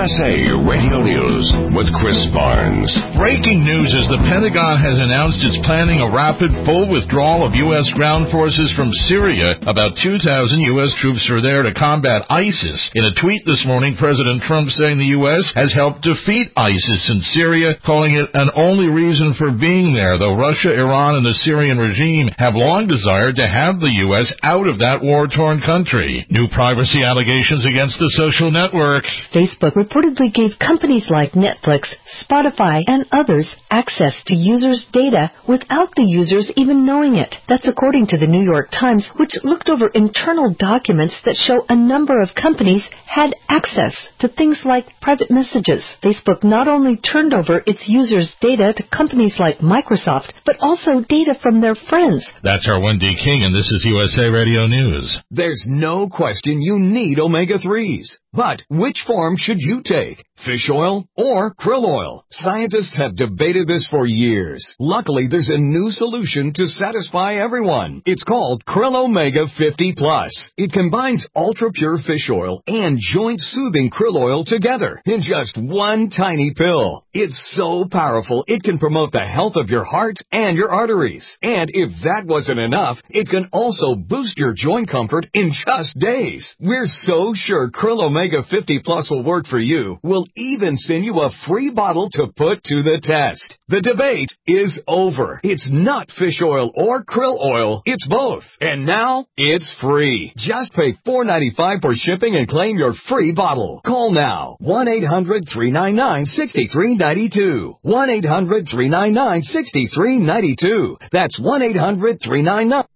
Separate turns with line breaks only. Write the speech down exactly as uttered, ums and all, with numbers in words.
S A Radio News with Chris Barnes.
Breaking news as the Pentagon has announced it's planning a rapid full withdrawal of U S ground forces from Syria. About two thousand U S troops are there to combat ISIS. In a tweet this morning, President Trump saying the U S has helped defeat ISIS in Syria, calling it an only reason for being there, though Russia, Iran, and the Syrian regime have long desired to have the U S out of that war-torn country. New privacy allegations against the social network.
Facebook reportedly gave companies like Netflix, Spotify, and others access to users' data without the users even knowing it. That's according to the New York Times, which looked over internal documents that show a number of companies had access to things like private messages. Facebook not only turned over its users' data to companies like Microsoft, but also data from their friends.
That's our Wendy King, and this is U S A Radio News.
There's no question you need omega threes. But which form should you take? Fish oil or krill oil? Scientists have debated this for years. Luckily, there's a new solution to satisfy everyone. It's called Krill Omega fifty plus. It combines ultra-pure fish oil and joint-soothing krill oil together in just one tiny pill. It's so powerful, it can promote the health of your heart and your arteries. And if that wasn't enough, it can also boost your joint comfort in just days. We're so sure Krill Omega fifty plus will work for you. We'll even send you a free bottle to put to the test. The debate is over. It's not fish oil or krill oil. It's both. And now it's free. Just pay four dollars and ninety-five cents for shipping and claim your free bottle. Call now. one eight hundred three nine nine six three nine two. one eight hundred three nine nine six three nine two. That's one eight hundred three nine nine